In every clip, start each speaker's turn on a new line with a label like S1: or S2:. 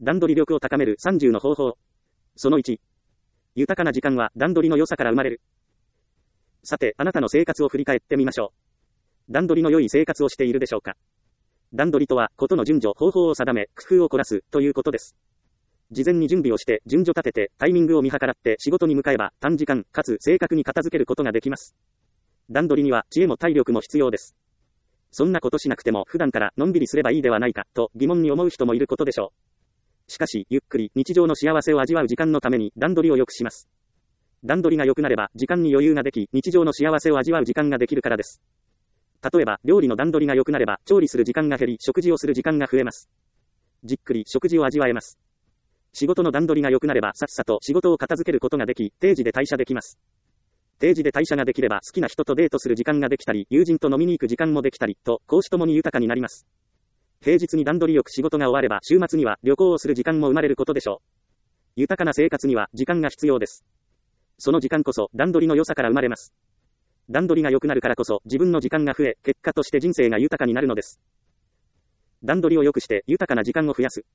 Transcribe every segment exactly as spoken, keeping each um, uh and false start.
S1: 段取り力を高めるさんじゅうの方法。そのいち。豊かな時間は段取りの良さから生まれる。さて、あなたの生活を振り返ってみましょう。段取りの良い生活をしているでしょうか。段取りとは、ことの順序、方法を定め、工夫を凝らす、ということです。事前に準備をして、順序立てて、タイミングを見計らって仕事に向かえば、短時間、かつ正確に片付けることができます。段取りには、知恵も体力も必要です。そんなことしなくても、普段からのんびりすればいいではないか、と疑問に思う人もいることでしょう。しかし、ゆっくり、日常の幸せを味わう時間のために、段取りを良くします。段取りが良くなれば、時間に余裕ができ、日常の幸せを味わう時間ができるからです。例えば、料理の段取りが良くなれば、調理する時間が減り、食事をする時間が増えます。じっくり食事を味わえます。仕事の段取りが良くなれば、さっさと仕事を片付けることができ、定時で退社できます。定時で退社ができれば、好きな人とデートする時間ができたり、友人と飲みに行く時間もできたり、と、公私ともに豊かになります。平日に段取りよく仕事が終われば、週末には旅行をする時間も生まれることでしょう。豊かな生活には、時間が必要です。その時間こそ、段取りの良さから生まれます。段取りが良くなるからこそ、自分の時間が増え、結果として人生が豊かになるのです。段取りを良くして、豊かな時間を増やす。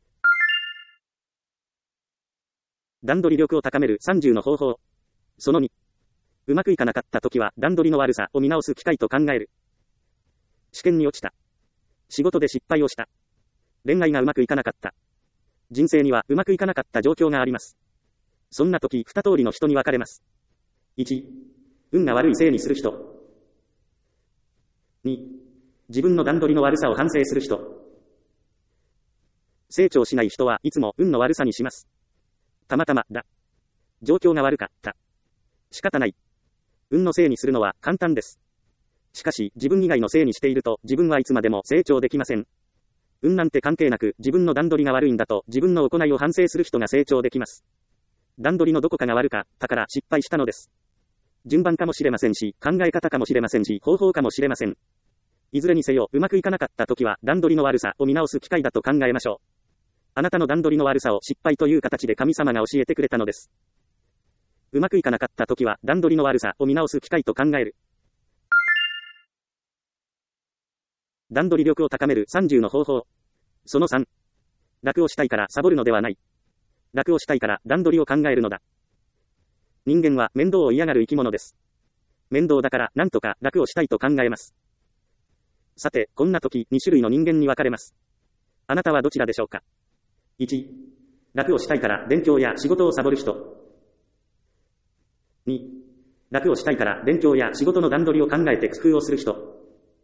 S1: 段取り力を高めるさんじゅうの方法。そのに。うまくいかなかった時は、段取りの悪さを見直す機会と考える。試験に落ちた。仕事で失敗をした。恋愛がうまくいかなかった。人生にはうまくいかなかった状況があります。そんな時、二通りの人に分かれます。いち、運が悪いせいにする人。に、自分の段取りの悪さを反省する人。成長しない人はいつも運の悪さにします。たまたまだ。状況が悪かった。仕方ない。運のせいにするのは簡単です。しかし、自分以外のせいにしていると、自分はいつまでも成長できません。運なんて関係なく、自分の段取りが悪いんだと、自分の行いを反省する人が成長できます。段取りのどこかが悪かったから失敗したのです。順番かもしれませんし、考え方かもしれませんし、方法かもしれません。いずれにせよ、うまくいかなかった時は、段取りの悪さを見直す機会だと考えましょう。あなたの段取りの悪さを失敗という形で神様が教えてくれたのです。うまくいかなかった時は、段取りの悪さを見直す機会と考える。段取り力を高めるさんじゅうの方法。そのさん。楽をしたいからサボるのではない。楽をしたいから段取りを考えるのだ。人間は面倒を嫌がる生き物です。面倒だからなんとか楽をしたいと考えます。さて、こんな時、に種類の人間に分かれます。あなたはどちらでしょうか。いち、楽をしたいから勉強や仕事をサボる人。に、楽をしたいから勉強や仕事の段取りを考えて工夫をする人。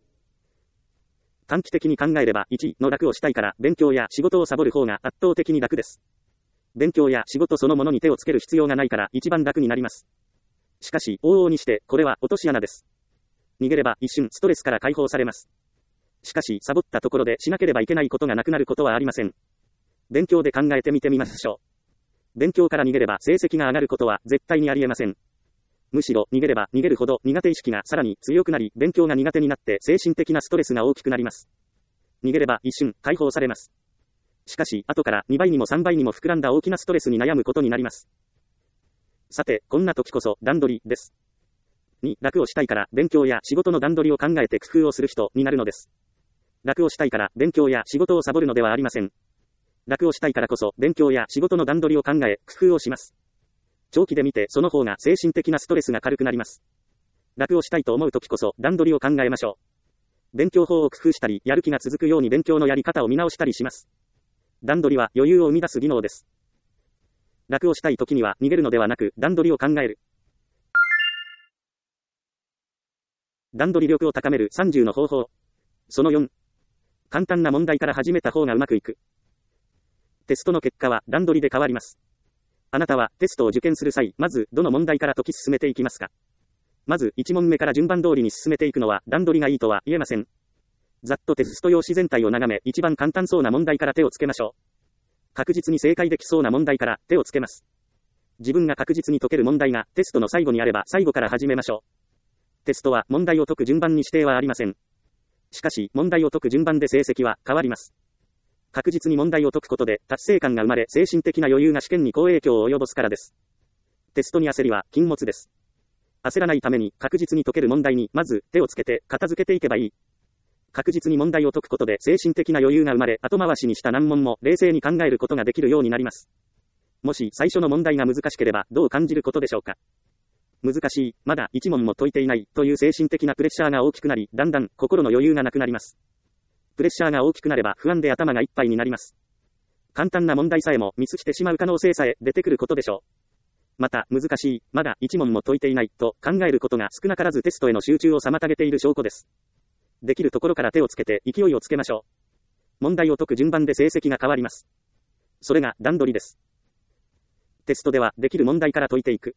S1: 短期的に考えればいちの楽をしたいから勉強や仕事をサボる方が圧倒的に楽です。勉強や仕事そのものに手をつける必要がないから一番楽になります。しかし、往々にして、これは落とし穴です。逃げれば一瞬ストレスから解放されます。しかし、サボったところでしなければいけないことがなくなることはありません。勉強で考えてみてみましょう。勉強から逃げれば成績が上がることは絶対にありえません。むしろ逃げれば逃げるほど苦手意識がさらに強くなり、勉強が苦手になって精神的なストレスが大きくなります。逃げれば一瞬解放されます。しかし、後からにばいにもさんばいにも膨らんだ大きなストレスに悩むことになります。さて、こんな時こそ段取りです。に、楽をしたいから勉強や仕事の段取りを考えて工夫をする人になるのです。楽をしたいから勉強や仕事をサボるのではありません。楽をしたいからこそ勉強や仕事の段取りを考え、工夫をします。長期で見てその方が精神的なストレスが軽くなります。楽をしたいと思う時こそ段取りを考えましょう。勉強法を工夫したり、やる気が続くように勉強のやり方を見直したりします。段取りは余裕を生み出す技能です。楽をしたい時には逃げるのではなく段取りを考える。段取り力を高めるさんじゅうの方法。そのよん。簡単な問題から始めた方がうまくいく。テストの結果は段取りで変わります。あなたはテストを受験する際、まずどの問題から解き進めていきますか。まずいち問目から順番通りに進めていくのは段取りがいいとは言えません。ざっとテスト用紙全体を眺め、一番簡単そうな問題から手をつけましょう。確実に正解できそうな問題から手をつけます。自分が確実に解ける問題がテストの最後にあれば最後から始めましょう。テストは問題を解く順番に指定はありません。しかし、問題を解く順番で成績は変わります。確実に問題を解くことで達成感が生まれ、精神的な余裕が試験に好影響を及ぼすからです。テストに焦りは禁物です。焦らないために確実に解ける問題にまず手をつけて片付けていけばいい。 確実に問題を解くことで精神的な余裕が生まれ、後回しにした難問も冷静に考えることができるようになります。もし最初の問題が難しければどう感じることでしょうか。難しい、まだ一問も解いていないという精神的なプレッシャーが大きくなり、だんだん心の余裕がなくなります。プレッシャーが大きくなれば不安で頭がいっぱいになります。簡単な問題さえもミスしてしまう可能性さえ出てくることでしょう。また、難しい、まだ一問も解いていないと考えることが少なからずテストへの集中を妨げている証拠です。できるところから手をつけて勢いをつけましょう。問題を解く順番で成績が変わります。それが段取りです。テストではできる問題から解いていく。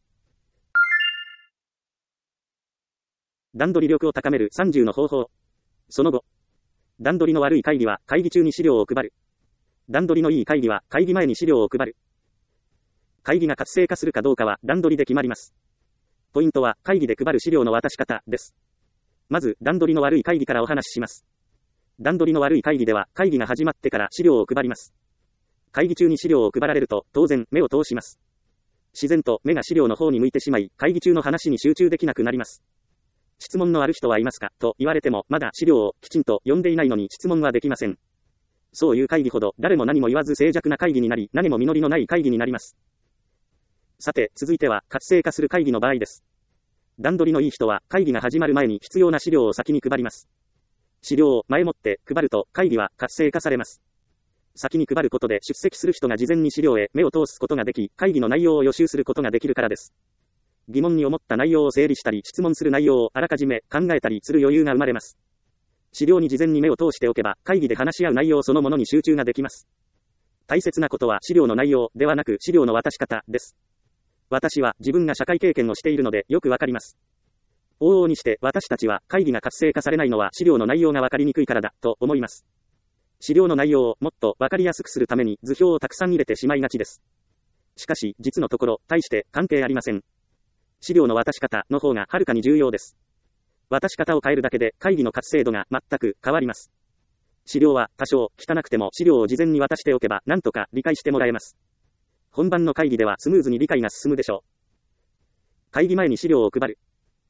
S1: 段取り力を高めるさんじゅうの方法。その後、段取りの悪い会議は会議中に資料を配る。段取りのいい会議は会議前に資料を配る。会議が活性化するかどうかは段取りで決まります。ポイントは会議で配る資料の渡し方です。まず段取りの悪い会議からお話しします。段取りの悪い会議では会議が始まってから資料を配ります。会議中に資料を配られると当然目を通します。自然と目が資料の方に向いてしまい、会議中の話に集中できなくなります。質問のある人はいますかと言われてもまだ資料をきちんと読んでいないのに質問はできません。そういう会議ほど誰も何も言わず静寂な会議になり、何も実りのない会議になります。さて、続いては活性化する会議の場合です。段取りのいい人は会議が始まる前に必要な資料を先に配ります。資料を前もって配ると会議は活性化されます。先に配ることで出席する人が事前に資料へ目を通すことができ、会議の内容を予習することができるからです。疑問に思った内容を整理したり、質問する内容をあらかじめ考えたりする余裕が生まれます。資料に事前に目を通しておけば、会議で話し合う内容そのものに集中ができます。大切なことは資料の内容ではなく資料の渡し方です。私は自分が社会経験をしているのでよくわかります。往々にして私たちは会議が活性化されないのは資料の内容がわかりにくいからだと思います。資料の内容をもっとわかりやすくするために図表をたくさん入れてしまいがちです。しかし実のところ大して関係ありません。資料の渡し方の方がはるかに重要です。渡し方を変えるだけで会議の活性度が全く変わります。資料は多少汚くても資料を事前に渡しておけば何とか理解してもらえます。本番の会議ではスムーズに理解が進むでしょう。会議前に資料を配る。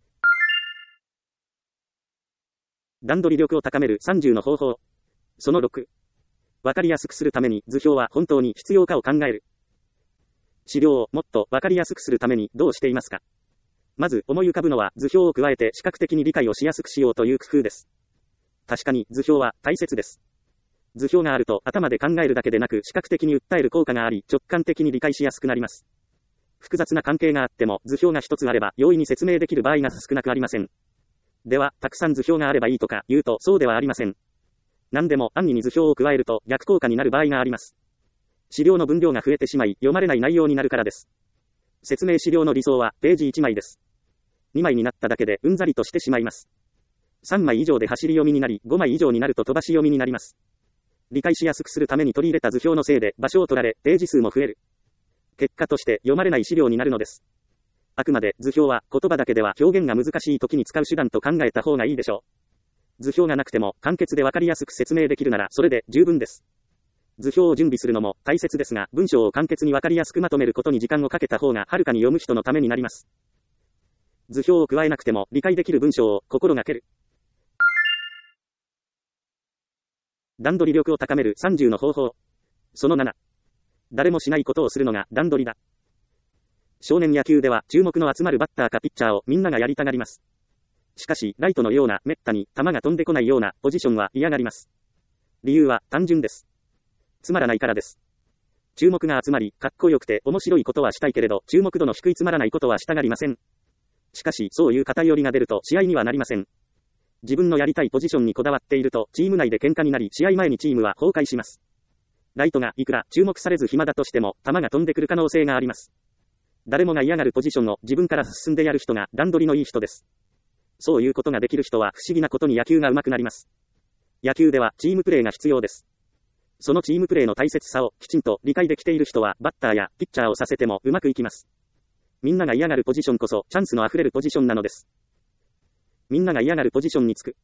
S1: 段取り力を高めるさんじゅうの方法。そのろく。わかりやすくするために図表は本当に必要かを考える。資料をもっとわかりやすくするためにどうしていますか。まず思い浮かぶのは図表を加えて視覚的に理解をしやすくしようという工夫です。確かに図表は大切です。図表があると頭で考えるだけでなく視覚的に訴える効果があり直感的に理解しやすくなります。複雑な関係があっても図表が一つあれば容易に説明できる場合が少なくありません。では、たくさん図表があればいいとか言うとそうではありません。何でも暗にに図表を加えると逆効果になる場合があります。資料の分量が増えてしまい読まれない内容になるからです。説明資料の理想はページいちまいです。にまいになっただけでうんざりとしてしまいます。さんまい以上で走り読みになりごまい以上になると飛ばし読みになります。理解しやすくするために取り入れた図表のせいで場所を取られページ数も増える。結果として読まれない資料になるのです。あくまで図表は言葉だけでは表現が難しい時に使う手段と考えた方がいいでしょう。図表がなくても簡潔でわかりやすく説明できるならそれで十分です。図表を準備するのも大切ですが、文章を簡潔にわかりやすくまとめることに時間をかけた方がはるかに読む人のためになります。図表を加えなくても理解できる文章を心がける。段取り力を高めるさんじゅうの方法。そのなな。誰もしないことをするのが段取りだ。少年野球では注目の集まるバッターかピッチャーをみんながやりたがります。しかし、ライトのようなめったに球が飛んでこないようなポジションは嫌がります。理由は単純です。つまらないからです。注目が集まり、かっこよくて面白いことはしたいけれど、注目度の低いつまらないことはしたがりません。しかし、そういう偏りが出ると試合にはなりません。自分のやりたいポジションにこだわっていると、チーム内で喧嘩になり、試合前にチームは崩壊します。ライトがいくら注目されず暇だとしても、球が飛んでくる可能性があります。誰もが嫌がるポジションを自分から進んでやる人が段取りのいい人です。そういうことができる人は不思議なことに野球が上手くなります。野球ではチームプレーが必要です。そのチームプレーの大切さをきちんと理解できている人はバッターやピッチャーをさせてもうまくいきます。みんなが嫌がるポジションこそチャンスのあふれるポジションなのです。みんなが嫌がるポジションにつく。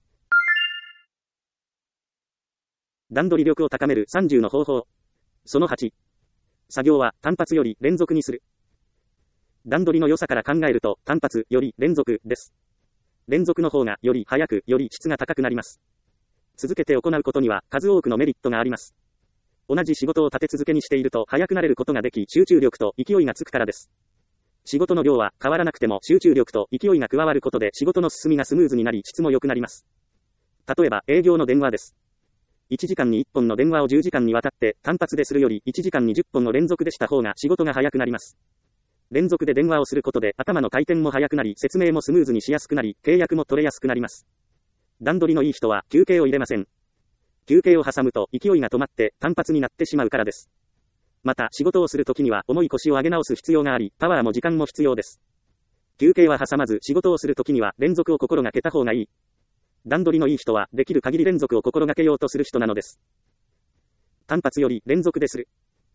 S1: 段取り力を高めるさんじゅうの方法。そのはち。作業は単発より連続にする。段取りの良さから考えると単発より連続です。連続の方がより早くより質が高くなります。 続けて行うことには数多くのメリットがあります。同じ仕事を立て続けにしていると早くなれることができ、集中力と勢いがつくからです。仕事の量は変わらなくても集中力と勢いが加わることで仕事の進みがスムーズになり質も良くなります。例えば営業の電話です。いちじかんにいっぽんの電話をじゅうじかんにわたって単発でするよりいちじかんにじゅっぽんの連続でした方が仕事が早くなります。連続で電話をすることで頭の回転も早くなり説明もスムーズにしやすくなり契約も取れやすくなります。段取りのいい人は休憩を入れません。休憩を挟むと勢いが止まって単発になってしまうからです。また仕事をするときには重い腰を上げ直す必要があり、パワーも時間も必要です。休憩は挟まず仕事をするときには連続を心がけた方がいい。段取りのいい人はできる限り連続を心がけようとする人なのです。単発より連続でする。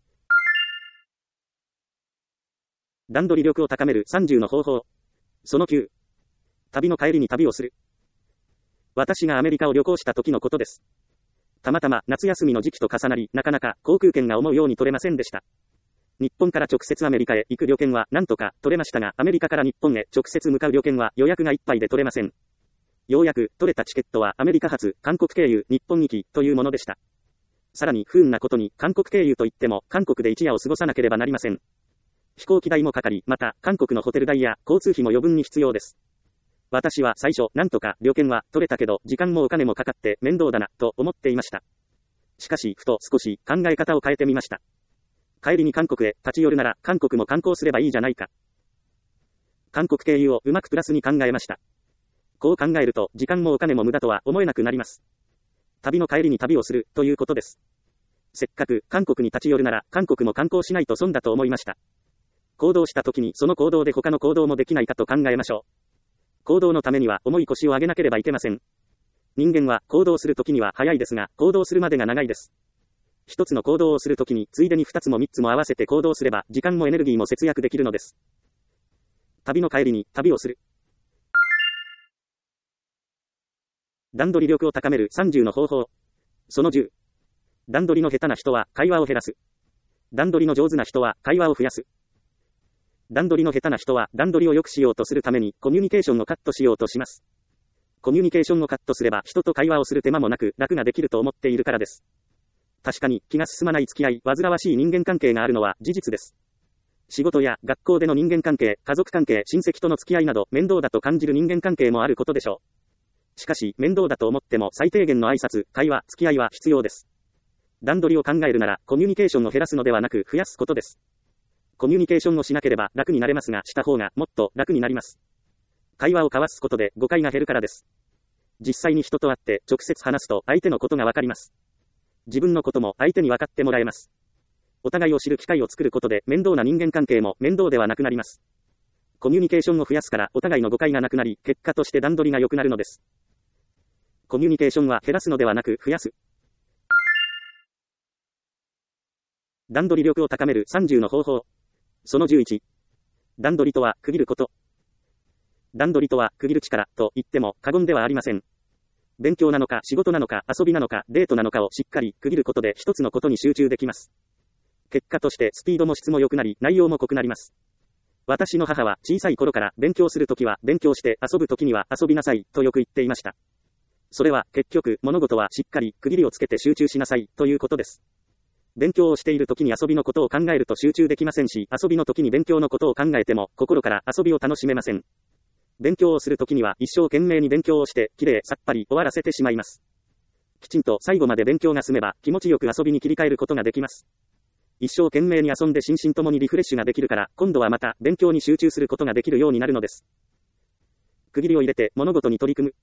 S1: 段取り力を高めるさんじゅうの方法。そのきゅう。旅の帰りに旅をする。私がアメリカを旅行した時のことです。たまたま夏休みの時期と重なり、なかなか航空券が思うように取れませんでした。日本から直接アメリカへ行く旅券はなんとか取れましたが、アメリカから日本へ直接向かう旅券は予約がいっぱいで取れません。ようやく取れたチケットはアメリカ発、韓国経由、日本行きというものでした。さらに不運なことに韓国経由といっても韓国で一夜を過ごさなければなりません。飛行機代もかかり、また韓国のホテル代や交通費も余分に必要です。私は最初、なんとか旅券は取れたけど、時間もお金もかかって面倒だな、と思っていました。しかし、ふと少し考え方を変えてみました。帰りに韓国へ立ち寄るなら、韓国も観光すればいいじゃないか。韓国経由をうまくプラスに考えました。こう考えると、時間もお金も無駄とは思えなくなります。旅の帰りに旅をする、ということです。せっかく韓国に立ち寄るなら、韓国も観光しないと損だと思いました。行動した時にその行動で他の行動もできないかと考えましょう。行動のためには重い腰を上げなければいけません。人間は行動するときには早いですが、行動するまでが長いです。一つの行動をするときに、ついでに二つも三つも合わせて行動すれば、時間もエネルギーも節約できるのです。旅の帰りに旅をする。段取り力を高めるさんじゅうの方法。そのじゅう。段取りの下手な人は会話を減らす。段取りの上手な人は会話を増やす。段取りの下手な人は段取りを良くしようとするためにコミュニケーションをカットしようとします。コミュニケーションをカットすれば人と会話をする手間もなく楽ができると思っているからです。確かに気が進まない付き合い、煩わしい人間関係があるのは事実です。仕事や学校での人間関係、家族関係、親戚との付き合いなど面倒だと感じる人間関係もあることでしょう。しかし面倒だと思っても最低限の挨拶、会話、付き合いは必要です。段取りを考えるならコミュニケーションを減らすのではなく増やすことです。コミュニケーションをしなければ楽になれますが、した方がもっと楽になります。会話を交わすことで誤解が減るからです。実際に人と会って直接話すと相手のことがわかります。自分のことも相手に分かってもらえます。お互いを知る機会を作ることで面倒な人間関係も面倒ではなくなります。コミュニケーションを増やすからお互いの誤解がなくなり、結果として段取りが良くなるのです。コミュニケーションは減らすのではなく増やす。段取り力を高めるさんじゅうの方法。そのじゅういち。段取りとは区切ること。段取りとは区切る力と言っても過言ではありません。勉強なのか仕事なのか遊びなのかデートなのかをしっかり区切ることで一つのことに集中できます。結果としてスピードも質も良くなり内容も濃くなります。私の母は小さい頃から勉強するときは勉強して遊ぶときには遊びなさいとよく言っていました。それは結局物事はしっかり区切りをつけて集中しなさいということです。勉強をしているときに遊びのことを考えると集中できませんし、遊びのときに勉強のことを考えても心から遊びを楽しめません。勉強をするときには一生懸命に勉強をしてきれいさっぱり終わらせてしまいます。きちんと最後まで勉強が済めば気持ちよく遊びに切り替えることができます。一生懸命に遊んで心身ともにリフレッシュができるから今度はまた勉強に集中することができるようになるのです。区切りを入れて物事に取り組む。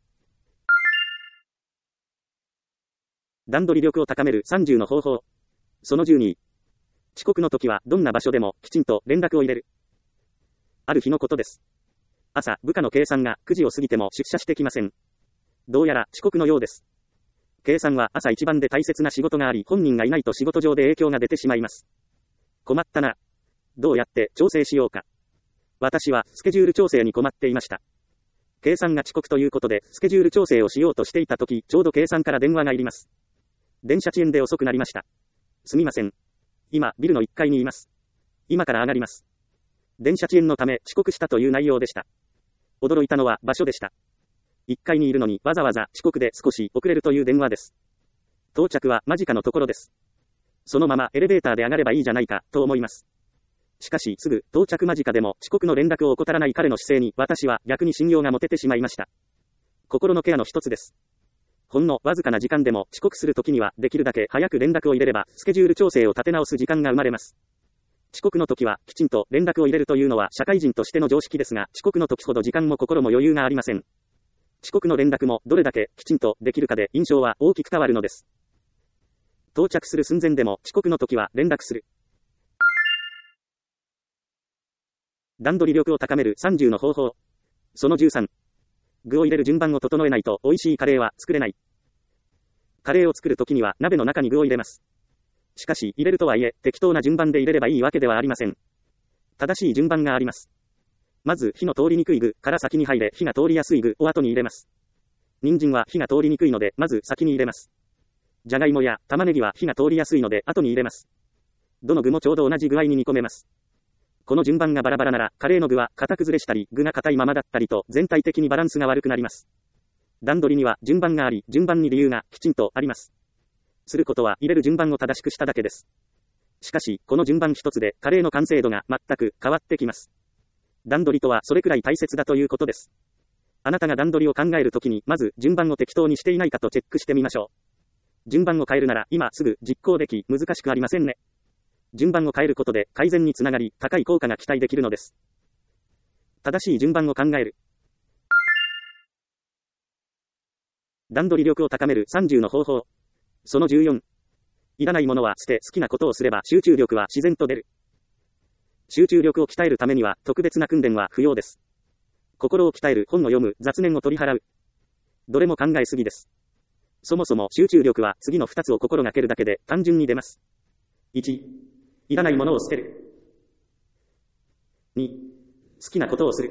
S1: 段取り力を高めるさんじゅうの方法。そのじゅうに。遅刻の時はどんな場所でもきちんと連絡を入れる。ある日のことです。朝、部下の計算がくじを過ぎても出社してきません。どうやら遅刻のようです。計算は朝一番で大切な仕事があり、本人がいないと仕事上で影響が出てしまいます。困ったな。どうやって調整しようか。私はスケジュール調整に困っていました。計算が遅刻ということで、スケジュール調整をしようとしていたとき、ちょうど計算から電話が入ります。電車遅延で遅くなりました。すみません。今、ビルのいっかいにいます。今から上がります。電車遅延のため遅刻したという内容でした。驚いたのは場所でした。 いっかいにいるのにわざわざ遅刻で少し遅れるという電話です。到着は間近のところです。そのままエレベーターで上がればいいじゃないか、と思います。しかしすぐ到着間近でも遅刻の連絡を怠らない彼の姿勢に私は逆に信用が持ててしまいました。心のケアの一つです。ほんのわずかな時間でも遅刻するときにはできるだけ早く連絡を入れればスケジュール調整を立て直す時間が生まれます。遅刻の時はきちんと連絡を入れるというのは社会人としての常識ですが、遅刻の時ほど時間も心も余裕がありません。遅刻の連絡もどれだけきちんとできるかで印象は大きく変わるのです。到着する寸前でも遅刻の時は連絡する。段取り力を高めるさんじゅうの方法。そのじゅうさん。具を入れる順番を整えないと美味しいカレーは作れない。カレーを作るときには鍋の中に具を入れます。しかし入れるとはいえ適当な順番で入れればいいわけではありません。正しい順番があります。まず火の通りにくい具から先に入れ、火が通りやすい具を後に入れます。人参は火が通りにくいのでまず先に入れます。じゃがいもや玉ねぎは火が通りやすいので後に入れます。どの具もちょうど同じ具合に煮込めます。この順番がバラバラなら、カレーの具は型崩れしたり、具が硬いままだったりと、全体的にバランスが悪くなります。段取りには順番があり、順番に理由がきちんとあります。することは入れる順番を正しくしただけです。しかし、この順番一つで、カレーの完成度が全く変わってきます。段取りとはそれくらい大切だということです。あなたが段取りを考えるときに、まず順番を適当にしていないかとチェックしてみましょう。順番を変えるなら、今すぐ実行でき、難しくありませんね。順番を変えることで改善につながり、高い効果が期待できるのです。正しい順番を考える。段取り力を高めるさんじゅうの方法。そのじゅうよん。いらないものは捨て、好きなことをすれば集中力は自然と出る。集中力を鍛えるためには特別な訓練は不要です。心を鍛える、本を読む、雑念を取り払う。どれも考えすぎです。そもそも集中力は次のふたつを心がけるだけで単純に出ます。いち、いらないものを捨てる。に、好きなことをする。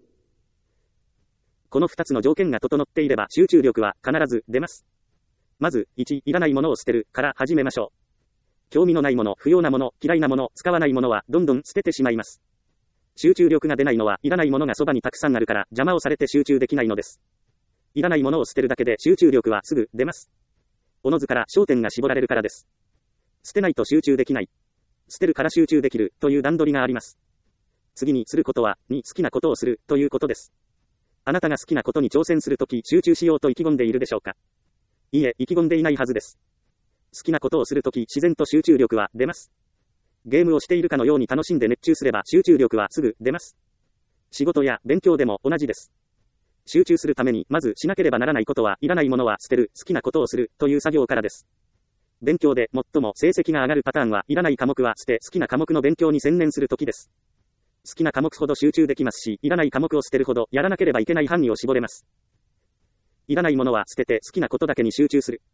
S1: このふたつの条件が整っていれば集中力は必ず出ます。まず、いち、いらないものを捨てるから始めましょう。興味のないもの、不要なもの、嫌いなもの、使わないものはどんどん捨ててしまいます。集中力が出ないのはいらないものがそばにたくさんあるから邪魔をされて集中できないのです。いらないものを捨てるだけで集中力はすぐ出ます。おのずから焦点が絞られるからです。捨てないと集中できない。捨てるから集中できるという段取りがあります。次にすることは、に好きなことをするということです。あなたが好きなことに挑戦するとき集中しようと意気込んでいるでしょうか。いいえ、意気込んでいないはずです。好きなことをするとき自然と集中力は出ます。ゲームをしているかのように楽しんで熱中すれば集中力はすぐ出ます。仕事や勉強でも同じです。集中するためにまずしなければならないことはいらないものは捨てる、好きなことをするという作業からです。勉強で最も成績が上がるパターンはいらない科目は捨て好きな科目の勉強に専念するときです。好きな科目ほど集中できますし、いらない科目を捨てるほどやらなければいけない範囲を絞れます。いらないものは捨てて好きなことだけに集中する。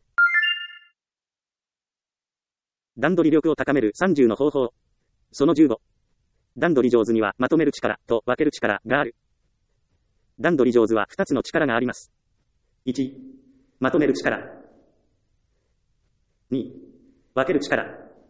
S1: 段取り力を高めるさんじゅうの方法。そのじゅうご。段取り上手にはまとめる力と分ける力がある。段取り上手はふたつの力があります。いち、まとめる力。に、分ける力。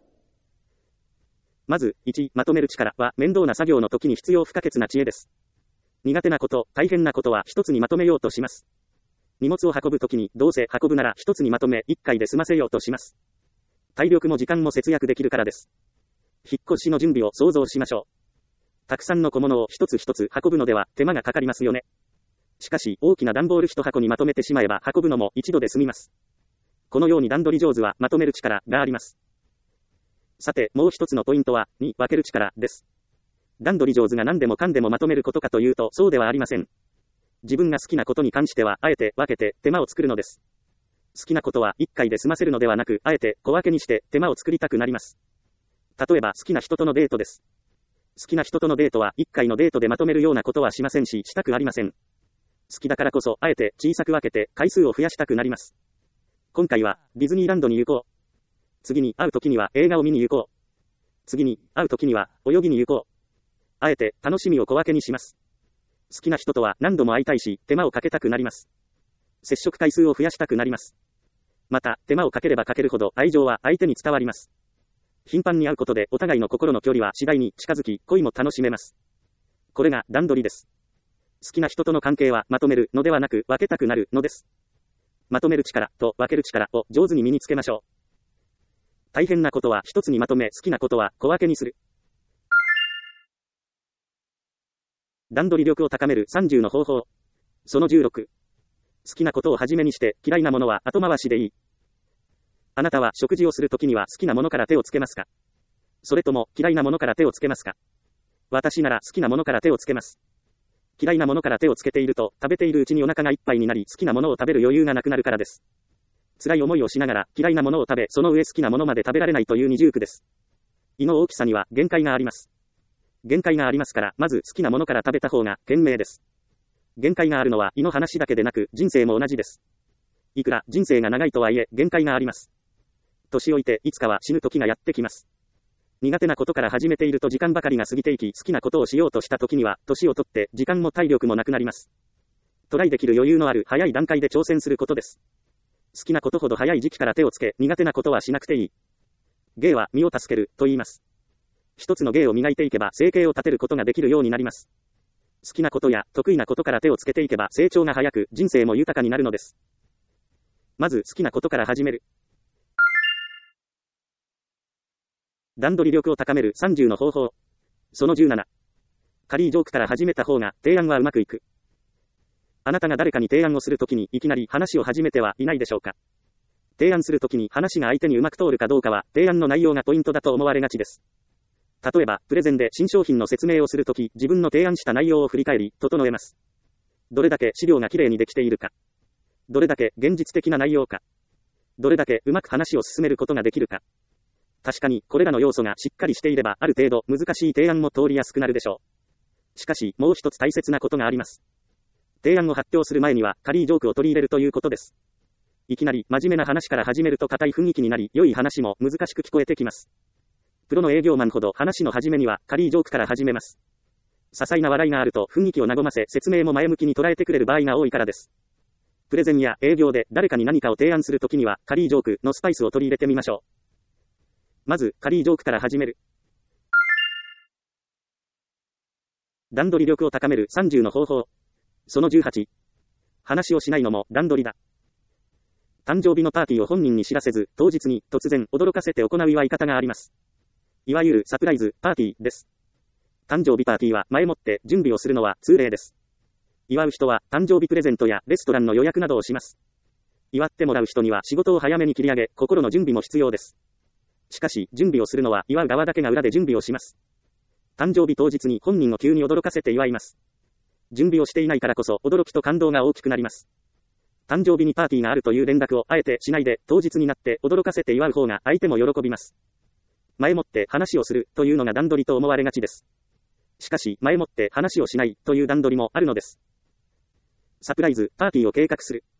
S1: まず、いち、まとめる力は面倒な作業の時に必要不可欠な知恵です。苦手なこと、大変なことは一つにまとめようとします。荷物を運ぶ時にどうせ運ぶなら一つにまとめ一回で済ませようとします。体力も時間も節約できるからです。引っ越しの準備を想像しましょう。たくさんの小物を一つ一つ運ぶのでは手間がかかりますよね。しかし、大きな段ボール一箱にまとめてしまえば運ぶのも一度で済みます。このように段取り上手はまとめる力があります。さて、もう一つのポイントは、に分ける力です。段取り上手が何でもかんでもまとめることかというと、そうではありません。自分が好きなことに関しては、あえて分けて手間を作るのです。好きなことは一回で済ませるのではなく、あえて小分けにして手間を作りたくなります。例えば好きな人とのデートです。好きな人とのデートは一回のデートでまとめるようなことはしませんし、したくありません。好きだからこそ、あえて小さく分けて回数を増やしたくなります。今回はディズニーランドに行こう。次に会う時には映画を見に行こう。次に会う時には泳ぎに行こう。あえて楽しみを小分けにします。好きな人とは何度も会いたいし、手間をかけたくなります。接触回数を増やしたくなります。また、手間をかければかけるほど愛情は相手に伝わります。頻繁に会うことでお互いの心の距離は次第に近づき、恋も楽しめます。これが段取りです。 好きな人との関係はまとめるのではなく分けたくなるのです。まとめる力と分ける力を上手に身につけましょう。大変なことは一つにまとめ、好きなことは小分けにする。段取り力を高めるさんじゅうの方法。そのじゅうろく。好きなことをはじめにして嫌いなものは後回しでいい。あなたは食事をするときには好きなものから手をつけますか？それとも嫌いなものから手をつけますか？私なら好きなものから手をつけます。嫌いなものから手をつけていると、食べているうちにお腹がいっぱいになり、好きなものを食べる余裕がなくなるからです。辛い思いをしながら嫌いなものを食べ、その上好きなものまで食べられないという二重苦です。胃の大きさには限界があります。限界がありますから、まず好きなものから食べた方が賢明です。限界があるのは胃の話だけでなく、人生も同じです。いくら人生が長いとはいえ、限界があります。年老いていつかは死ぬ時がやってきます。苦手なことから始めていると時間ばかりが過ぎていき、好きなことをしようとした時には、年を取って時間も体力もなくなります。トライできる余裕のある早い段階で挑戦することです。好きなことほど早い時期から手をつけ、苦手なことはしなくていい。芸は身を助けると言います。一つの芸を磨いていけば生計を立てることができるようになります。好きなことや得意なことから手をつけていけば成長が早く、人生も豊かになるのです。まず好きなことから始める。段取り力を高めるさんじゅうの方法。そのじゅうなな。軽いジョークから始めた方が提案はうまくいく。あなたが誰かに提案をするときにいきなり話を始めてはいないでしょうか。提案するときに話が相手にうまく通るかどうかは提案の内容がポイントだと思われがちです。例えば、プレゼンで新商品の説明をするとき、自分の提案した内容を振り返り、整えます。どれだけ資料がきれいにできているか。どれだけ現実的な内容か。どれだけうまく話を進めることができるか。確かに、これらの要素がしっかりしていれば、ある程度難しい提案も通りやすくなるでしょう。しかし、もう一つ大切なことがあります。提案を発表する前には、軽いジョークを取り入れるということです。いきなり真面目な話から始めると硬い雰囲気になり、良い話も難しく聞こえてきます。プロの営業マンほど話の始めには軽いジョークから始めます。些細な笑いがあると雰囲気を和ませ、説明も前向きに捉えてくれる場合が多いからです。プレゼンや営業で誰かに何かを提案するときには、軽いジョークのスパイスを取り入れてみましょう。まず、軽いジョークから始める。段取り力を高めるさんじゅうの方法。そのじゅうはち。話をしないのも段取りだ。誕生日のパーティーを本人に知らせず、当日に突然驚かせて行う祝い方があります。いわゆるサプライズパーティーです。誕生日パーティーは前もって準備をするのは通例です。祝う人は誕生日プレゼントやレストランの予約などをします。祝ってもらう人には仕事を早めに切り上げ、心の準備も必要です。しかし、準備をするのは祝う側だけが裏で準備をします。誕生日当日に本人を急に驚かせて祝います。準備をしていないからこそ驚きと感動が大きくなります。誕生日にパーティーがあるという連絡をあえてしないで、当日になって驚かせて祝う方が相手も喜びます。前もって話をするというのが段取りと思われがちです。しかし、前もって話をしないという段取りもあるのです。サプライズパーティーを計画する。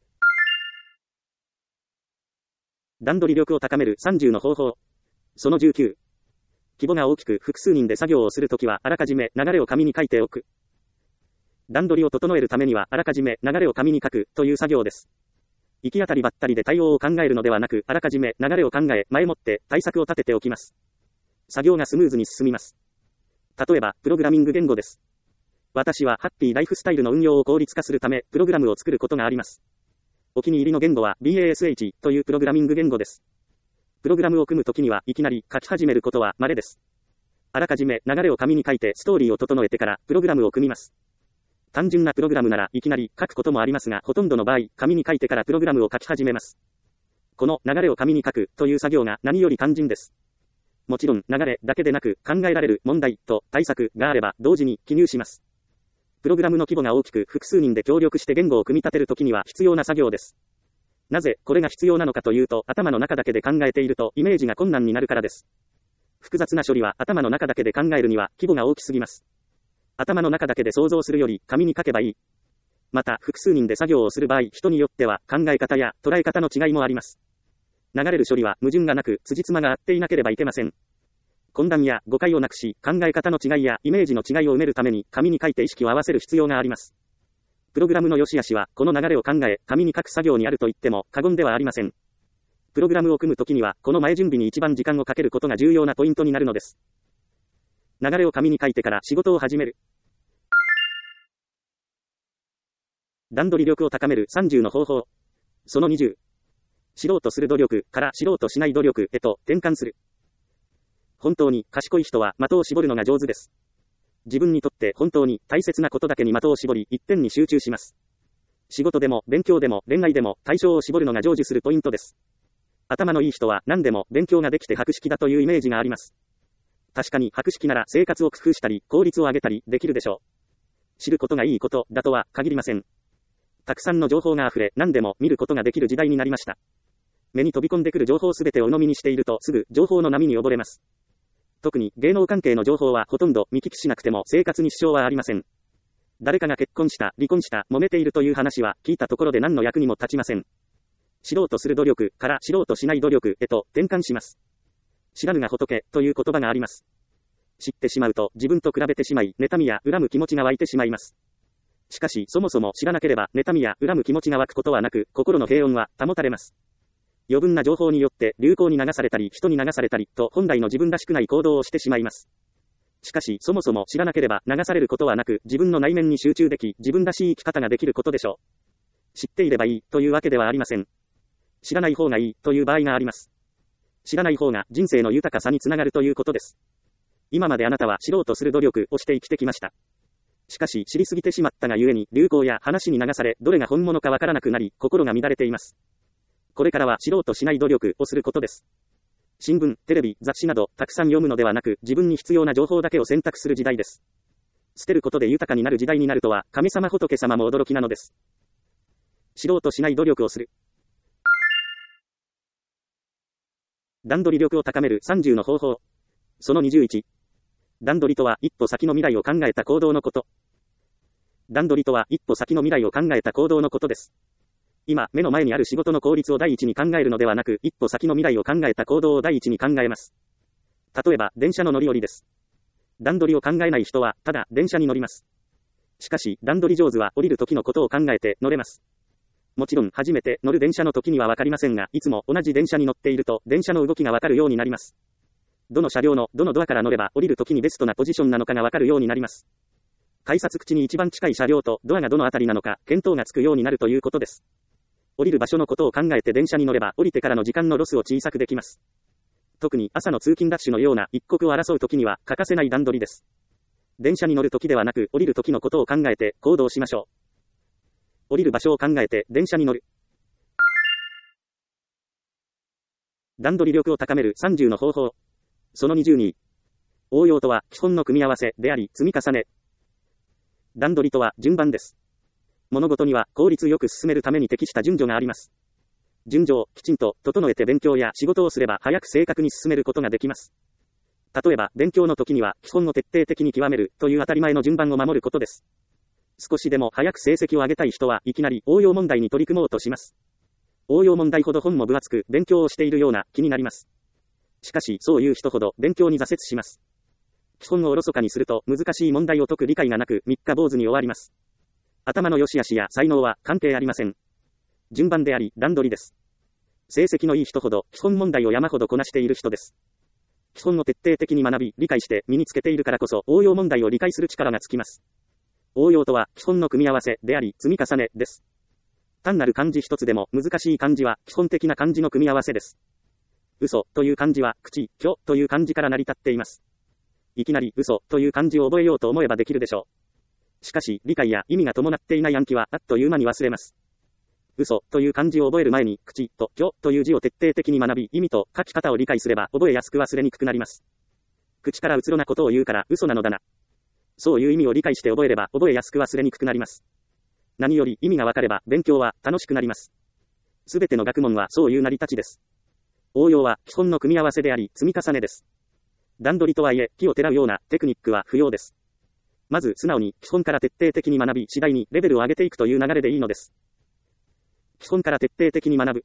S1: 段取り力を高めるさんじゅうの方法。そのじゅうきゅう。規模が大きく複数人で作業をするときはあらかじめ流れを紙に書いておく。段取りを整えるためにはあらかじめ流れを紙に書くという作業です。行き当たりばったりで対応を考えるのではなく、あらかじめ流れを考え、前もって対策を立てておきます。作業がスムーズに進みます。例えば、プログラミング言語です。私はハッピーライフスタイルの運用を効率化するため、プログラムを作ることがあります。お気に入りの言語は バシ というプログラミング言語です。プログラムを組むときにはいきなり書き始めることは稀です。あらかじめ流れを紙に書いてストーリーを整えてからプログラムを組みます。単純なプログラムならいきなり書くこともありますが、ほとんどの場合、紙に書いてからプログラムを書き始めます。この流れを紙に書くという作業が何より肝心です。もちろん流れだけでなく考えられる問題と対策があれば同時に記入します。プログラムの規模が大きく複数人で協力して言語を組み立てるときには必要な作業です。なぜこれが必要なのかというと、頭の中だけで考えているとイメージが困難になるからです。複雑な処理は頭の中だけで考えるには規模が大きすぎます。頭の中だけで想像するより紙に書けばいい。また、複数人で作業をする場合、人によっては考え方や捉え方の違いもあります。流れる処理は矛盾がなく、辻褄が合っていなければいけません。混乱や誤解をなくし、考え方の違いやイメージの違いを埋めるために紙に書いて意識を合わせる必要があります。プログラムの良し悪しは、この流れを考え、紙に書く作業にあると言っても過言ではありません。プログラムを組むときには、この前準備に一番時間をかけることが重要なポイントになるのです。流れを紙に書いてから仕事を始める。 段取り力を高めるさんじゅうの方法。そのにじゅう。知ろうとする努力から知ろうとしない努力へと転換する。本当に賢い人は的を絞るのが上手です。自分にとって本当に大切なことだけに的を絞り、一点に集中します。仕事でも勉強でも恋愛でも対象を絞るのが成就するポイントです。頭のいい人は何でも勉強ができて博識だというイメージがあります。確かに博識なら生活を工夫したり効率を上げたりできるでしょう。知ることがいいことだとは限りません。たくさんの情報が溢れ何でも見ることができる時代になりました。目に飛び込んでくる情報すべてを鵜呑みにしているとすぐ情報の波に溺れます。特に芸能関係の情報はほとんど見聞きしなくても生活に支障はありません。誰かが結婚した、離婚した、揉めているという話は聞いたところで何の役にも立ちません。知ろうとする努力から知ろうとしない努力へと転換します。知らぬが仏という言葉があります。知ってしまうと自分と比べてしまい、妬みや恨む気持ちが湧いてしまいます。しかしそもそも知らなければ妬みや恨む気持ちが湧くことはなく、心の平穏は保たれます。余分な情報によって流行に流されたり人に流されたりと本来の自分らしくない行動をしてしまいます。しかしそもそも知らなければ流されることはなく、自分の内面に集中でき自分らしい生き方ができることでしょう。知っていればいいというわけではありません。知らない方がいいという場合があります。知らない方が人生の豊かさにつながるということです。今まであなたは知ろうとする努力をして生きてきました。しかし知りすぎてしまったがゆえに流行や話に流され、どれが本物かわからなくなり心が乱れています。これからは知ろうとしない努力をすることです。新聞、テレビ、雑誌などたくさん読むのではなく、自分に必要な情報だけを選択する時代です。捨てることで豊かになる時代になるとは神様仏様も驚きなのです。知ろうとしない努力をする。段取り力を高めるさんじゅうの方法。そのにじゅういち。段取りとは一歩先の未来を考えた行動のこと。段取りとは一歩先の未来を考えた行動のことです。今、目の前にある仕事の効率を第一に考えるのではなく、一歩先の未来を考えた行動を第一に考えます。例えば、電車の乗り降りです。段取りを考えない人は、ただ電車に乗ります。しかし、段取り上手は降りる時のことを考えて乗れます。もちろん初めて乗る電車の時にはわかりませんが、いつも同じ電車に乗っていると電車の動きがわかるようになります。どの車両のどのドアから乗れば降りる時にベストなポジションなのかがわかるようになります。改札口に一番近い車両とドアがどのあたりなのか見当がつくようになるということです。降りる場所のことを考えて電車に乗れば降りてからの時間のロスを小さくできます。特に朝の通勤ラッシュのような一刻を争う時には欠かせない段取りです。電車に乗る時ではなく降りる時のことを考えて行動しましょう。降りる場所を考えて電車に乗る。段取り力を高めるさんじゅうの方法。そのにじゅうに。応用とは基本の組み合わせであり積み重ね。段取りとは順番です。物事には効率よく進めるために適した順序があります。順序をきちんと整えて勉強や仕事をすれば早く正確に進めることができます。例えば勉強の時には基本を徹底的に極めるという当たり前の順番を守ることです。少しでも早く成績を上げたい人はいきなり応用問題に取り組もうとします。応用問題ほど本も分厚く勉強をしているような気になります。しかしそういう人ほど勉強に挫折します。基本をおろそかにすると難しい問題を解く理解がなく三日坊主に終わります。頭の良し悪しや才能は関係ありません。順番であり段取りです。成績のいい人ほど基本問題を山ほどこなしている人です。基本を徹底的に学び理解して身につけているからこそ応用問題を理解する力がつきます。応用とは基本の組み合わせであり積み重ねです。単なる漢字一つでも難しい漢字は基本的な漢字の組み合わせです。嘘という漢字は口、虚という漢字から成り立っています。いきなり嘘という漢字を覚えようと思えばできるでしょう。しかし理解や意味が伴っていない暗記はあっという間に忘れます。嘘という漢字を覚える前に口と虚という字を徹底的に学び意味と書き方を理解すれば覚えやすく忘れにくくなります。口からうつろなことを言うから嘘なのだな。そういう意味を理解して覚えれば覚えやすく忘れにくくなります。何より意味がわかれば勉強は楽しくなります。すべての学問はそういう成り立ちです。応用は基本の組み合わせであり積み重ねです。段取りとはいえ奇をてらうようなテクニックは不要です。まず素直に基本から徹底的に学び次第にレベルを上げていくという流れでいいのです。基本から徹底的に学ぶ。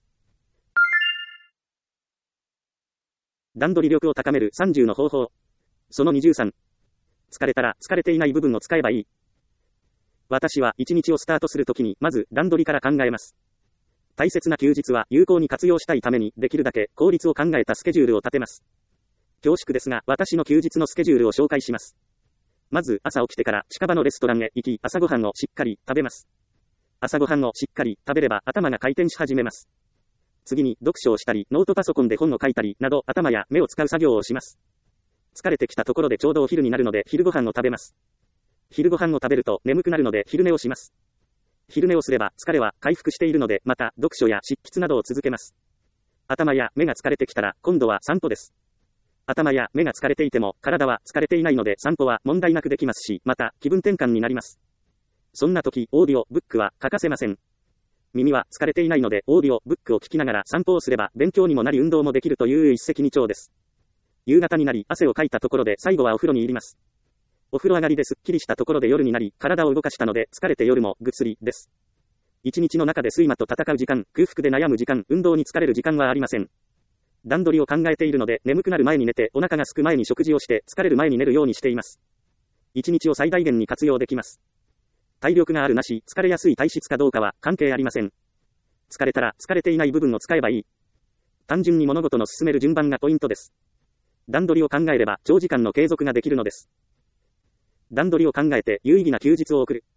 S1: 段取り力を高めるさんじゅうの方法。そのにじゅうさん。疲れたら疲れていない部分を使えばいい。私は一日をスタートするときにまず段取りから考えます。大切な休日は有効に活用したいためにできるだけ効率を考えたスケジュールを立てます。恐縮ですが私の休日のスケジュールを紹介します。まず朝起きてから近場のレストランへ行き朝ごはんをしっかり食べます。 朝ごはんをしっかり食べれば頭が回転し始めます。次に読書をしたり、ノートパソコンで本を書いたりなど頭や目を使う作業をします。疲れてきたところでちょうどお昼になるので昼ご飯を食べます。昼ご飯を食べると眠くなるので昼寝をします。昼寝をすれば疲れは回復しているのでまた読書や執筆などを続けます。頭や目が疲れてきたら今度は散歩です。頭や目が疲れていても体は疲れていないので散歩は問題なくできますし、また気分転換になります。そんな時オーディオブックは欠かせません。耳は疲れていないのでオーディオブックを聞きながら散歩をすれば勉強にもなり運動もできるという一石二鳥です。夕方になり汗をかいたところで最後はお風呂に入ります。お風呂上がりですっきりしたところで夜になり体を動かしたので疲れて夜もぐっすりです。一日の中で睡魔と戦う時間、空腹で悩む時間、運動に疲れる時間はありません。段取りを考えているので眠くなる前に寝てお腹が空く前に食事をして疲れる前に寝るようにしています。一日を最大限に活用できます。体力があるなし、疲れやすい体質かどうかは関係ありません。疲れたら疲れていない部分を使えばいい。単純に物事の進める順番がポイントです。段取りを考えれば長時間の継続ができるのです。段取りを考えて有意義な休日を送る。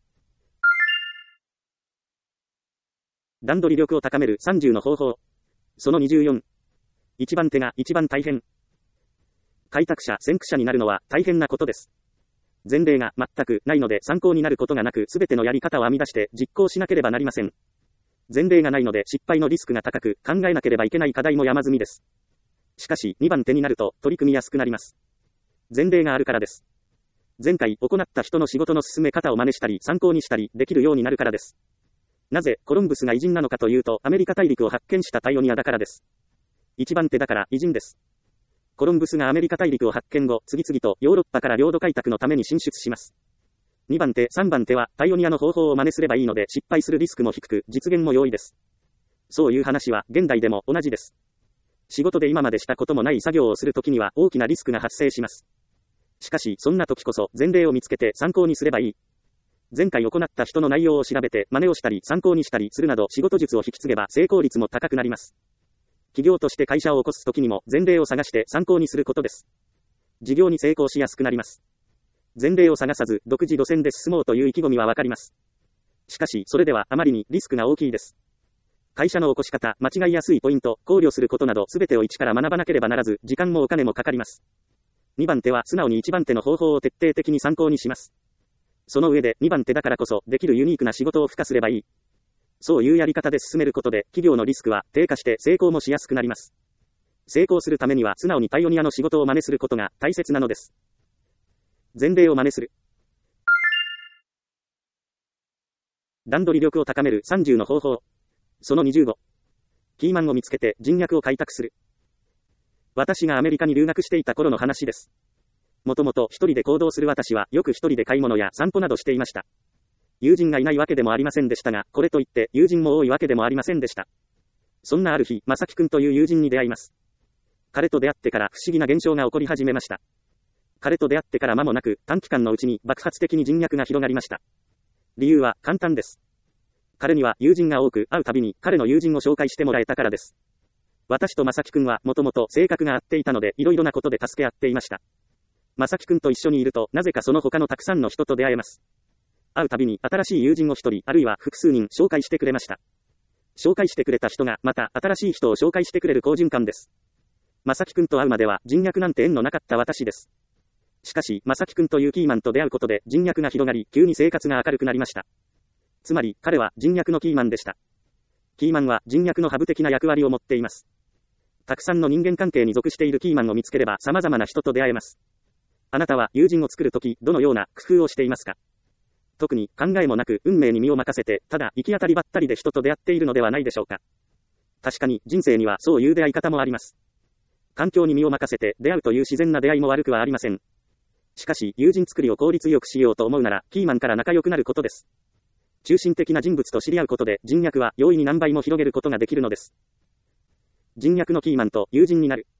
S1: 段取り力を高めるさんじゅうの方法。そのにじゅうよん。一番手が一番大変。開拓者、先駆者になるのは大変なことです。前例が全くないので参考になることがなくすべてのやり方を編み出して実行しなければなりません。前例がないので失敗のリスクが高く考えなければいけない課題も山積みです。しかしにばん手になると取り組みやすくなります。前例があるからです。前回行った人の仕事の進め方を真似したり参考にしたりできるようになるからです。なぜコロンブスが偉人なのかというとアメリカ大陸を発見したパイオニアだからです。一番手だから偉人です。コロンブスがアメリカ大陸を発見後、次々とヨーロッパから領土開拓のために進出します。にばん手、さんばん手はパイオニアの方法を真似すればいいので失敗するリスクも低く実現も容易です。そういう話は現代でも同じです。仕事で今までしたこともない作業をするときには大きなリスクが発生します。しかしそんな時こそ前例を見つけて参考にすればいい。前回行った人の内容を調べて真似をしたり参考にしたりするなど仕事術を引き継げば成功率も高くなります。企業として会社を起こすときにも前例を探して参考にすることです。事業に成功しやすくなります。前例を探さず独自路線で進もうという意気込みはわかります。しかしそれではあまりにリスクが大きいです。会社の起こし方、間違いやすいポイント、考慮することなどすべてを一から学ばなければならず時間もお金もかかります。にばん手は素直にいちばん手の方法を徹底的に参考にします。その上でにばん手だからこそできるユニークな仕事を付加すればいい。そういうやり方で進めることで企業のリスクは低下して成功もしやすくなります。成功するためには素直にパイオニアの仕事を真似することが大切なのです。前例を真似する。段取り力を高めるさんじゅうの方法。そのにじゅうご。キーマンを見つけて人脈を開拓する。私がアメリカに留学していた頃の話です。もともと一人で行動する私はよく一人で買い物や散歩などしていました。友人がいないわけでもありませんでしたが、これといって友人も多いわけでもありませんでした。そんなある日、まさきくんという友人に出会います。彼と出会ってから不思議な現象が起こり始めました。彼と出会ってから間もなく短期間のうちに爆発的に人脈が広がりました。理由は簡単です。彼には友人が多く会うたびに彼の友人を紹介してもらえたからです。私とまさきくんはもともと性格が合っていたのでいろいろなことで助け合っていました。まさきくんと一緒にいるとなぜかその他のたくさんの人と出会えます。会うたびに新しい友人を一人あるいは複数人紹介してくれました。紹介してくれた人がまた新しい人を紹介してくれる好循環です。まさきくんと会うまでは人脈なんて縁のなかった私です。しかしまさきくんというキーマンと出会うことで人脈が広がり急に生活が明るくなりました。つまり彼は人脈のキーマンでした。キーマンは人脈のハブ的な役割を持っています。たくさんの人間関係に属しているキーマンを見つければ様々な人と出会えます。あなたは友人を作るときどのような工夫をしていますか？特に考えもなく運命に身を任せてただ行き当たりばったりで人と出会っているのではないでしょうか。確かに人生にはそういう出会い方もあります。環境に身を任せて出会うという自然な出会いも悪くはありません。しかし友人作りを効率よくしようと思うならキーマンから仲良くなることです。中心的な人物と知り合うことで人脈は容易に何倍も広げることができるのです。人脈のキーマンと友人になる。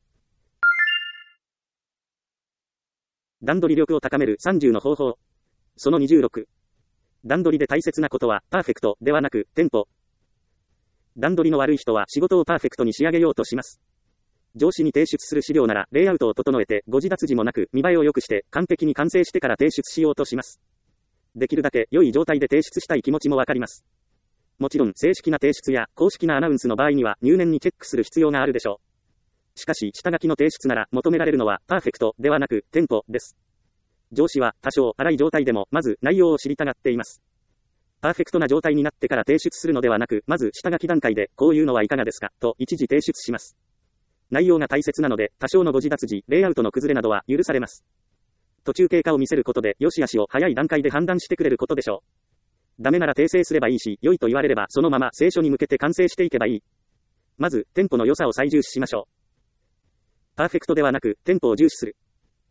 S1: 段取り力を高めるさんじゅうの方法。そのにじゅうろく。段取りで大切なことはパーフェクトではなくテンポ。段取りの悪い人は仕事をパーフェクトに仕上げようとします。上司に提出する資料ならレイアウトを整えて誤字脱字もなく見栄えを良くして完璧に完成してから提出しようとします。できるだけ良い状態で提出したい気持ちもわかります。 もちろん正式な提出や公式なアナウンスの場合には入念にチェックする必要があるでしょう。しかし、下書きの提出なら求められるのはパーフェクトではなくテンポです。上司は多少荒い状態でもまず内容を知りたがっています。パーフェクトな状態になってから提出するのではなく、まず下書き段階でこういうのはいかがですかと一時提出します。内容が大切なので、多少の誤字脱字、レイアウトの崩れなどは許されます。途中経過を見せることで、良し悪しを早い段階で判断してくれることでしょう。ダメなら訂正すればいいし、良いと言われればそのまま聖書に向けて完成していけばいい。まず、テンポの良さを最重視しましょう。パーフェクトではなく、テンポを重視する。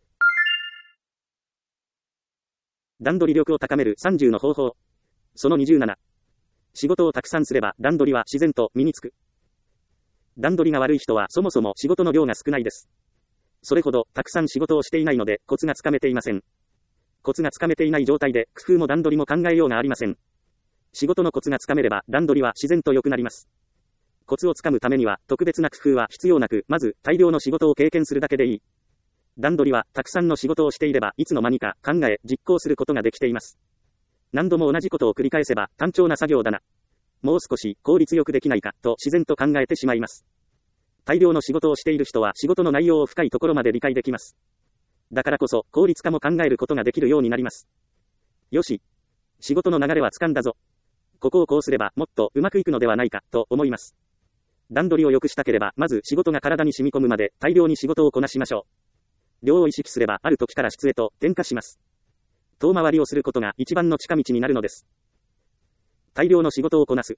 S1: 段取り力を高めるさんじゅうの方法。そのにじゅうなな。仕事をたくさんすれば段取りは自然と身につく。段取りが悪い人はそもそも仕事の量が少ないです。それほどたくさん仕事をしていないのでコツがつかめていません。コツがつかめていない状態で工夫も段取りも考えようがありません。仕事のコツがつかめれば段取りは自然と良くなります。コツをつかむためには特別な工夫は必要なく、まず大量の仕事を経験するだけでいい。段取りはたくさんの仕事をしていればいつの間にか考え実行することができています。何度も同じことを繰り返せば単調な作業だな。もう少し効率よくできないかと自然と考えてしまいます。大量の仕事をしている人は仕事の内容を深いところまで理解できます。だからこそ効率化も考えることができるようになります。よし。仕事の流れは掴んだぞ。ここをこうすればもっとうまくいくのではないかと思います。段取りを良くしたければまず仕事が体に染み込むまで大量に仕事をこなしましょう。量を意識すればある時から質へと転化します。遠回りをすることが一番の近道になるのです。大量の仕事をこなす。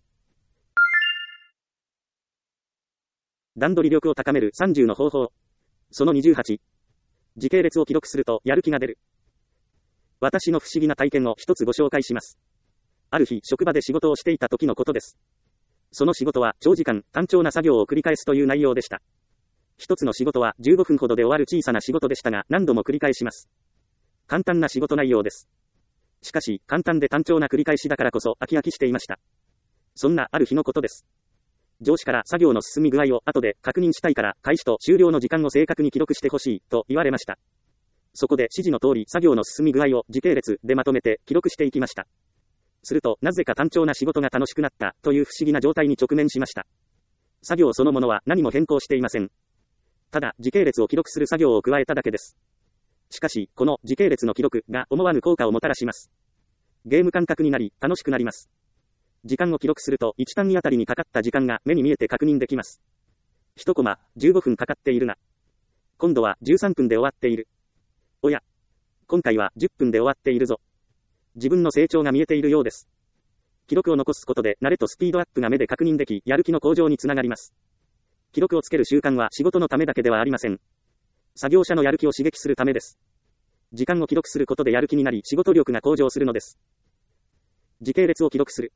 S1: 段取り力を高めるさんじゅうの方法。そのにじゅうはち。時系列を記録するとやる気が出る。私の不思議な体験を一つご紹介します。ある日、職場で仕事をしていた時のことです。その仕事は長時間、単調な作業を繰り返すという内容でした。一つの仕事はじゅうごふんほどで終わる小さな仕事でしたが、何度も繰り返します。簡単な仕事内容です。しかし、簡単で単調な繰り返しだからこそ飽き飽きしていました。そんなある日のことです。上司から作業の進み具合を後で確認したいから開始と終了の時間を正確に記録してほしいと言われました。そこで指示の通り作業の進み具合を時系列でまとめて記録していきました。するとなぜか単調な仕事が楽しくなったという不思議な状態に直面しました。作業そのものは何も変更していません。ただ時系列を記録する作業を加えただけです。しかし、この時系列の記録が思わぬ効果をもたらします。ゲーム感覚になり、楽しくなります。時間を記録すると、いち単位あたりにかかった時間が目に見えて確認できます。いちコマ、じゅうごふんかかっているな。今度はじゅうさんぷんで終わっている。おや、今回はじゅっぷんで終わっているぞ。自分の成長が見えているようです。記録を残すことで、慣れとスピードアップが目で確認でき、やる気の向上につながります。記録をつける習慣は仕事のためだけではありません。作業者のやる気を刺激するためです。時間を記録することでやる気になり仕事力が向上するのです。時系列を記録する。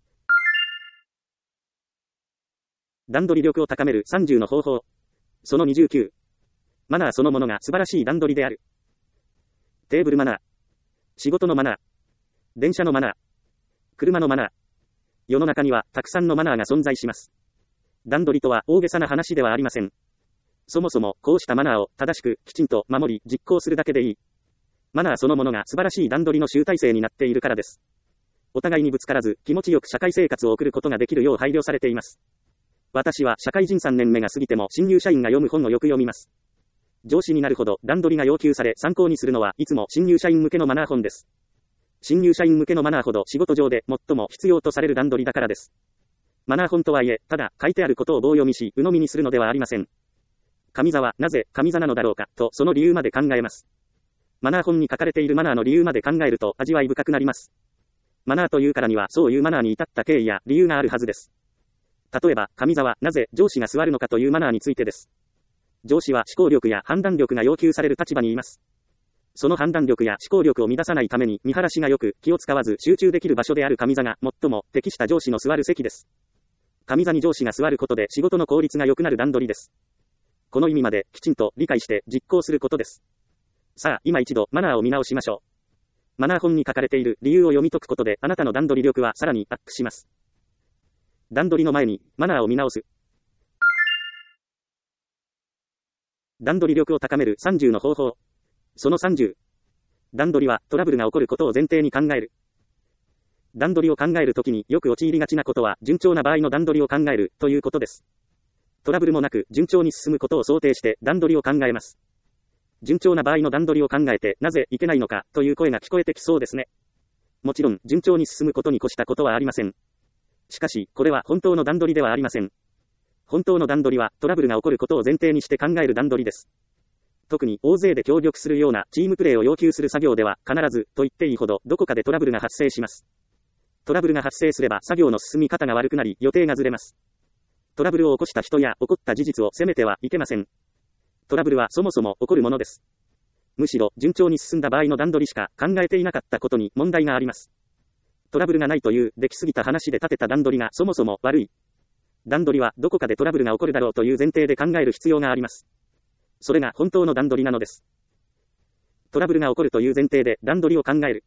S1: 段取り力を高めるさんじゅうの方法。そのにじゅうきゅう。マナーそのものが素晴らしい段取りである。テーブルマナー。仕事のマナー。電車のマナー。車のマナー。世の中にはたくさんのマナーが存在します。段取りとは大げさな話ではありません。そもそもこうしたマナーを正しくきちんと守り実行するだけでいい。マナーそのものが素晴らしい段取りの集大成になっているからです。お互いにぶつからず気持ちよく社会生活を送ることができるよう配慮されています。私は社会人さんねんめが過ぎても新入社員が読む本をよく読みます。上司になるほど段取りが要求され参考にするのはいつも新入社員向けのマナー本です。新入社員向けのマナーほど仕事上で最も必要とされる段取りだからです。マナー本とはいえ、ただ書いてあることを棒読みし鵜呑みにするのではありません。上座はなぜ上座なのだろうかとその理由まで考えます。マナー本に書かれているマナーの理由まで考えると味わい深くなります。マナーというからにはそういうマナーに至った経緯や理由があるはずです。例えば、上座はなぜ上司が座るのかというマナーについてです。上司は思考力や判断力が要求される立場にいます。その判断力や思考力を乱さないために見晴らしが良く気を使わず集中できる場所である上座が最も適した上司の座る席です。上座に上司が座ることで仕事の効率が良くなる段取りです。この意味まできちんと理解して実行することです。さあ、今一度マナーを見直しましょう。マナー本に書かれている理由を読み解くことであなたの段取り力はさらにアップします。段取りの前にマナーを見直す。段取り力を高めるさんじゅうの方法。そのさんじゅう。段取りはトラブルが起こることを前提に考える。 段取りを考えるときによく陥りがちなことは、順調な場合の段取りを考えるということです。トラブルもなく順調に進むことを想定して段取りを考えます。順調な場合の段取りを考えてなぜいけないのかという声が聞こえてきそうですね。もちろん順調に進むことに越したことはありません。しかし、これは本当の段取りではありません。本当の段取りはトラブルが起こることを前提にして考える段取りです。特に大勢で協力するようなチームプレーを要求する作業では必ずと言っていいほどどこかでトラブルが発生します。トラブルが発生すれば作業の進み方が悪くなり予定がずれます。トラブルを起こした人や起こった事実を責めてはいけません。トラブルはそもそも起こるものです。むしろ順調に進んだ場合の段取りしか考えていなかったことに問題があります。トラブルがないというできすぎた話で立てた段取りがそもそも悪い。段取りはどこかでトラブルが起こるだろうという前提で考える必要があります。それが本当の段取りなのです。トラブルが起こるという前提で段取りを考える。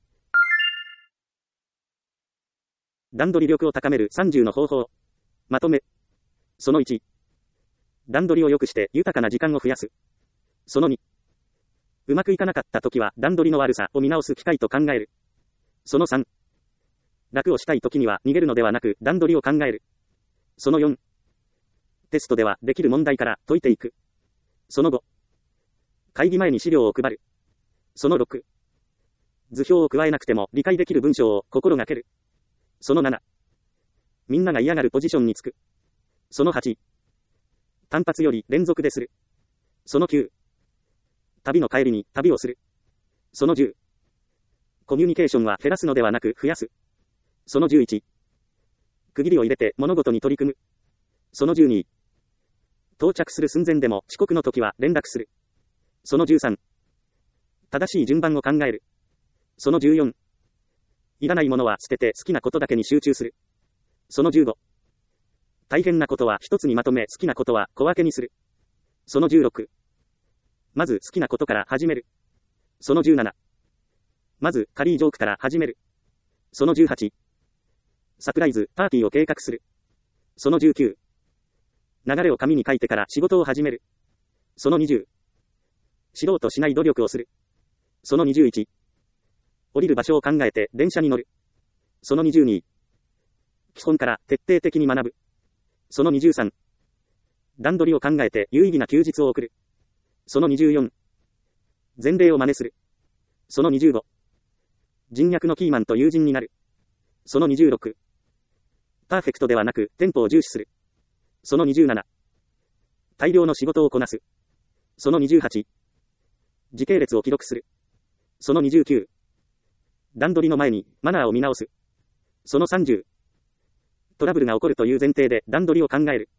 S1: 段取り力を高めるさんじゅうの方法。まとめ。そのいち。段取りを良くして豊かな時間を増やす。そのに。うまくいかなかったときは段取りの悪さを見直す機会と考える。そのさん。楽をしたいときには逃げるのではなく段取りを考える。そのよん。テストではできる問題から解いていく。そのご。会議前に資料を配る。そのろく。図表を加えなくても理解できる文章を心がける。そのなな。みんなが嫌がるポジションにつく。そのはち。単発より連続でする。そのきゅう。旅の帰りに旅をする。そのじゅう。コミュニケーションは減らすのではなく増やす。そのじゅういち。区切りを入れて物事に取り組む。そのじゅうに。到着する寸前でも遅刻の時は連絡する。そのじゅうさん。正しい順番を考える。そのじゅうよん。いらないものは捨てて好きなことだけに集中する。そのじゅうご。大変なことは一つにまとめ好きなことは小分けにする。そのじゅうろく。まず好きなことから始める。そのじゅうなな。まず軽いジョークから始める。そのじゅうはち。サプライズ、パーティーを計画する。そのじゅうきゅう。流れを紙に書いてから仕事を始める。そのにじゅう。知ろうとしない努力をする。そのにじゅういち。降りる場所を考えて電車に乗る。そのにじゅうに。基本から徹底的に学ぶ。そのにじゅうさん。段取りを考えて有意義な休日を送る。そのにじゅうよん。前例を真似する。そのにじゅうご。人脈のキーマンと友人になる。そのにじゅうろく。パーフェクトではなくテンポを重視する。そのにじゅうなな。大量の仕事をこなす。そのにじゅうはち。時系列を記録する。そのにじゅうきゅう。段取りの前にマナーを見直す。そのさんじゅう。トラブルが起こるという前提で段取りを考える。